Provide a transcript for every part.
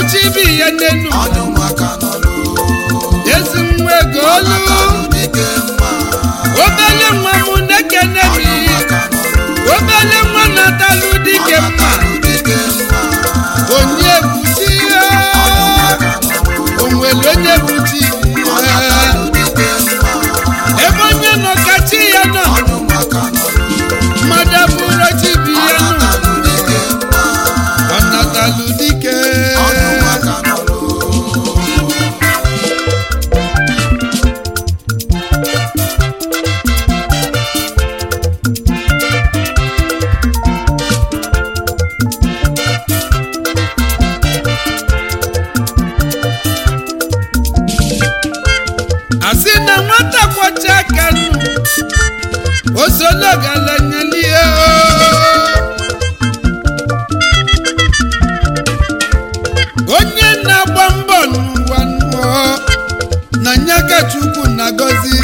chibi ya nenu ezi nwa ego olu obele nwa m nekene mi obele nwa na-atalụ dike mma onye buti onwere onye buti ebe onye nọ kachi ya nọ mmadụ bụrụ chibi ya nọ ọ na-atalụ dike asị na nwata kwacha aka nụ osologalanyelie onye na-agba mbọ n'ụwa nnụọ na nyaka Chukwu na-agọzi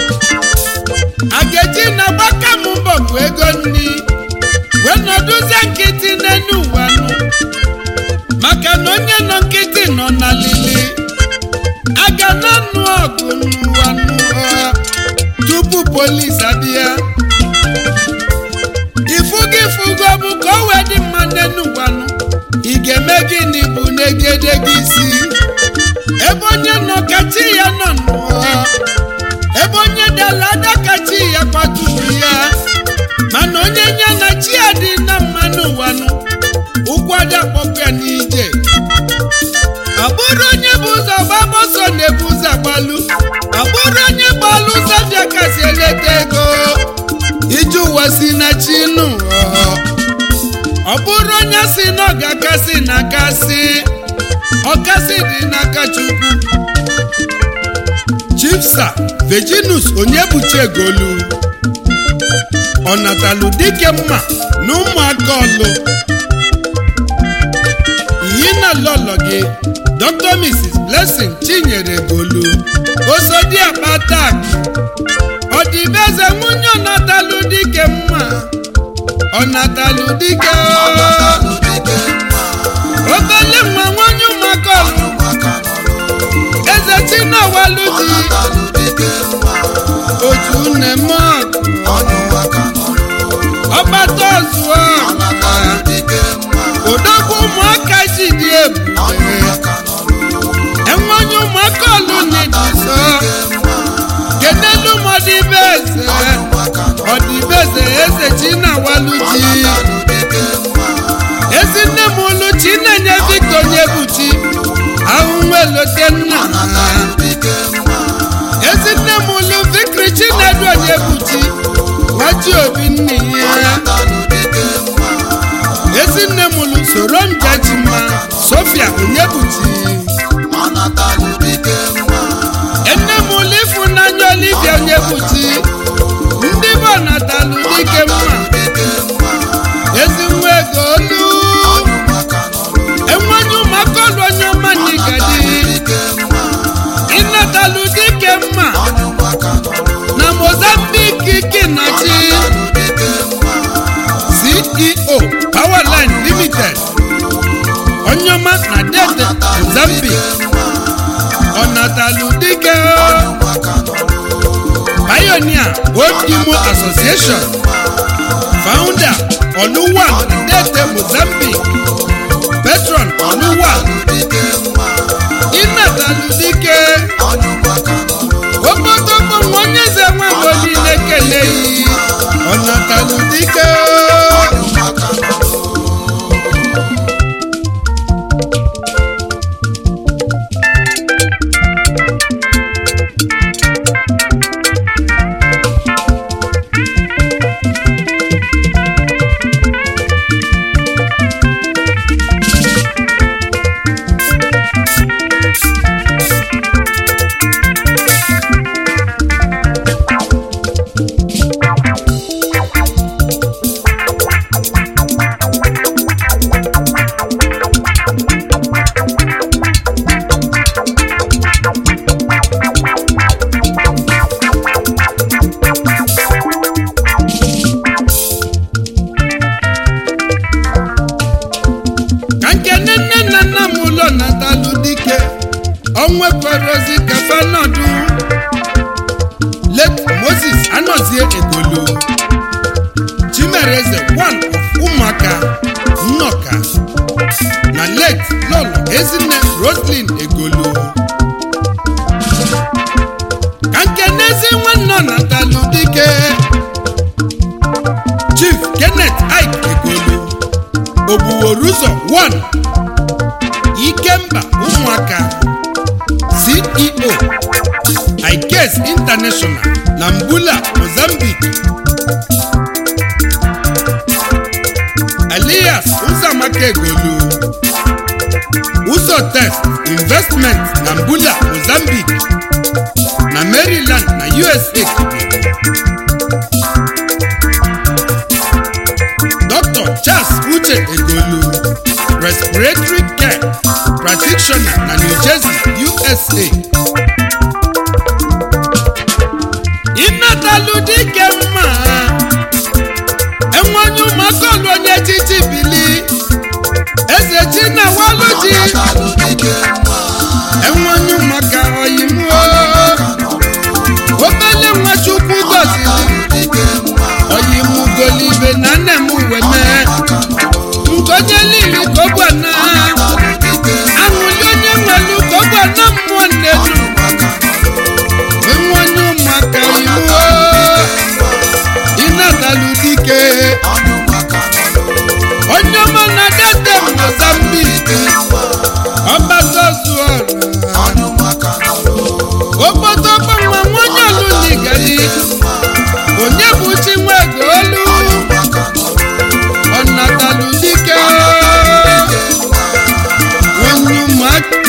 ageji na-agbaka m mbọ bụ ego nni wee nọdụzie nkịtị n'enu ụwa nụ maka na onye nọ nkịtị nọ na lili aga na nụ ọgụ n'ụwa nnụọ tupu polisi abịa ifugo bụ ka o wee dị mma n'enu ụwa nụ ị ga-eme gịnị bụ n'egede gị isi ebe onye nọ kachi ya nọ nnụọ ebe onye dala ada kachi ya kwaturu ya mana onye nye na chi ya dị na mma n'ụwa nụ ụkwụ ada kpọpụ ya n'ije ọ bụrụ onye bụ ụzọ gbaba ọsọ na-ebu ụzọ agbalụ ọ bụrụ onye gbalụ ụzọ bịa kasị eleta ego ije ụwa si na chi nụ ọ bụrụ onye si na ọ ga-akasị na akasị ọkasị dị n'aka Chukwu Chifsa Virginus Onyebuchiegolu ọ natalụ dike mma na ụmụaka ọlụ iyi na lọlọ gị Dr. Mrs. Blessing Chinyere Golu Osodiakpa Tak ọdịbeze nwunye ọ natalụ dike mma ọ natalụ dike obele nwa nwanyị ụmụaka ọlụ eze Chinawalu di otu nne m ọgbata ọzụọ odogwu ụmụaka ji dị ebube enwanye ụmụaka ọlụ n'ịdịsọ kenelu m ọdịbeze eze Chinawalu di ezinne m ụlụ Chinenye Victor Onyebuchi ahụnwelote nna ezinne m ụlụ Victory Chinedu Onyebuchi nwaji obi nne ya ezinne m ụlụ Soromjachima Sofia Onyebuchi enne m ụlụ Ifunanya Olivia Onyebuchi ndị bụ natalụ dike mma ezinwe ego olu enwanye ụmụaka ọlụ onye ọma n'igadi ịnatalụ dike mma na Mozambique kinachi CEO Powerline Limited onye ọma na dede Mozambique ọ natalụ dike Pioneer Old Imo Association Founder Oluwan Dede Mozambique Patron Oluwan ịnatalụ dike okpotokpo nwanne eze nwegbo niile keleghị ọ natalụ dike onwekwerozi kafanodu late Moses Anozie Egolo Chimereze one of ụmụaka Nnọka na late Lolo Ezinne Roslyn Egolo kankenezi nwanne Natalu Dike Chief Kenneth Ike Egolo Obuworuzo 1 Ikemba ụmụaka CEO Ikes International na Mbula Mozambique Elias Uzamaka Egolo Uzo Test Investment na Mbula Mozambique na Maryland na USA Dr. Charles Uche Egolo Respiratory Care Practitioner na New Jersey, USA Natalu Dike mma enwenye ụmụaka onye echichi bili eze Chinawaluji enwenye ụmụaka oyimuo obele Nwachukwu gọziri oyimu golibe na nne m weme nkonye lili kobwana aṅụli onye nwelu kobwana mmụọ nnedu enwenye ụmụaka imuo Natalu Dike onye ọma na dede Mozambique ọbazozuọra obodo gbanwa nwonye olunigali onye bụ Chinwegolu Natalu Dike onye ụmụaka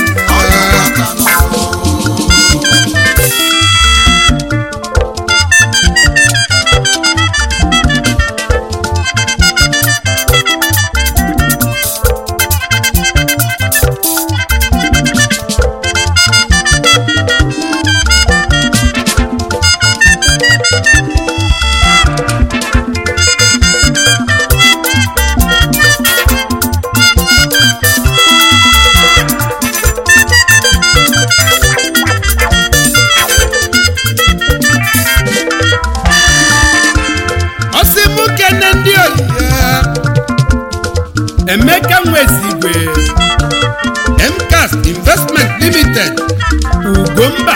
Emeka Nwezigwe MCAS Investment Limited Ugomba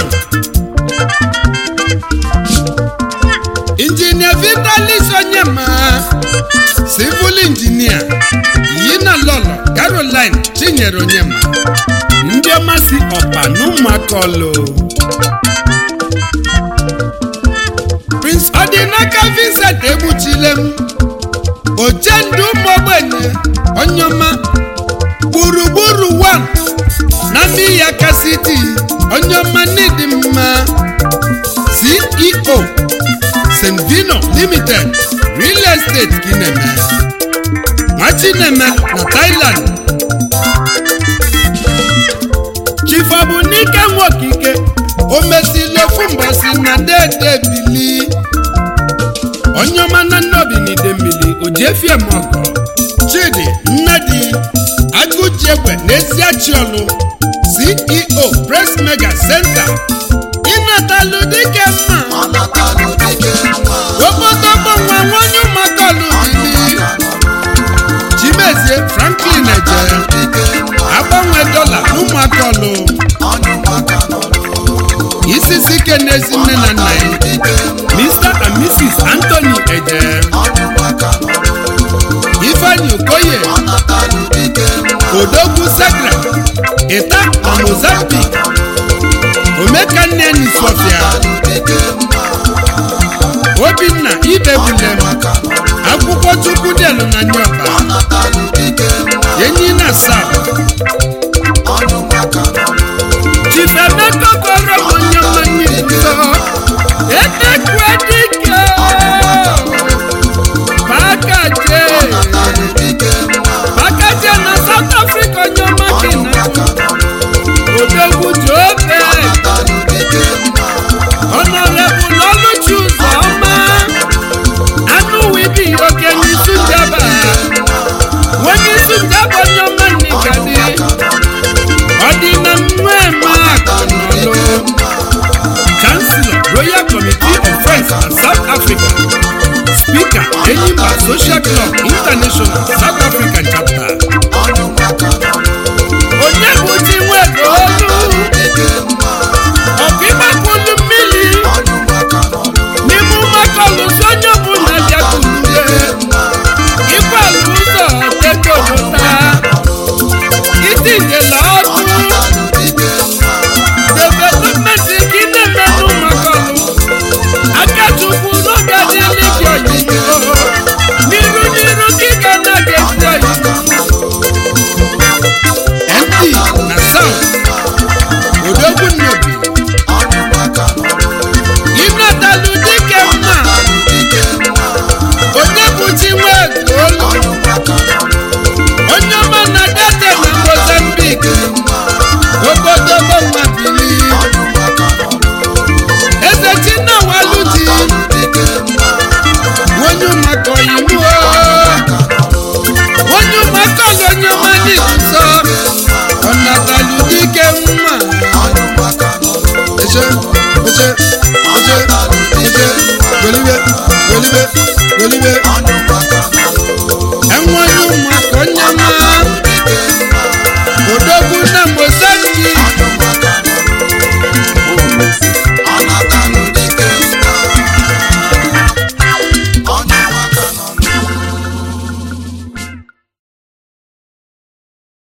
1 Engineer Vitalis Onyema Civil Engineer Yina Lolo Caroline Chinyere Onyema ndị ọmasị ọpa n'ụmụakọlụ Prince Odinaka Vincent Egbuchilem Ochendu Mogbenye Onyoma gburugburu 1 na Miyaka City Onyoma Nidimma CEO St. Vino Limited Real Estate Kineme Machineme na Thailand Chief Abunike Nwokike Omesilofu Mbosi na Dede Bili Onyoma na Nnobi Nidemmili Ojefiemoko Chidi Nnadi Agụjiegwe n'Eziachiolu CEO Press Mega Center Natalu Dike mma obodo nwa nwonye ụmụakọlụ bili Chimezie Franklin Eje agbanwe dọla ụmụakọlụ isisi ike n'ezi nne na nna ya Mr. and Mrs. Anthony Eje Ifeanyi Okoye Odogwu Sagra Ita na Mozambique Omeka Nneni Sofia Obinna Idebulem Akwụkwọ Chukwu delu na Nyoba Enyi na South Chifemeka Koro Onyoma N'iso Etekwe Dike Bakaje na South Africa Onyoma Kina Odogwu Jobe Honorable Oluchi Uzoma Anu Wibi Oke Nisundaba Wani Sundaba Onyoma Nika Social Club International South African Chapter. Onye bụ di nwego olu ọbịgbapụlu mmiri n'ime ụmakọlụ sonye ọbụla bịakwulue ịkwalụ ụzọ tekojota itinyela ọkụ development ka ị na-eme n'ụmakọlụ akachukwu n'oge adịghị gị oyibo n'iru ka ị ga na-aga ezi oyibo MD na South Odogwu Nnobi Ibnatalu dike mma onye bụ chi nwego olu onye ọma na date na Mozambique obodo Mabili eze Chinawaluti onye ụmụaka oyibo onye ụmụaka onye ọma n'iguzo Ọnatalu dike mma Golibe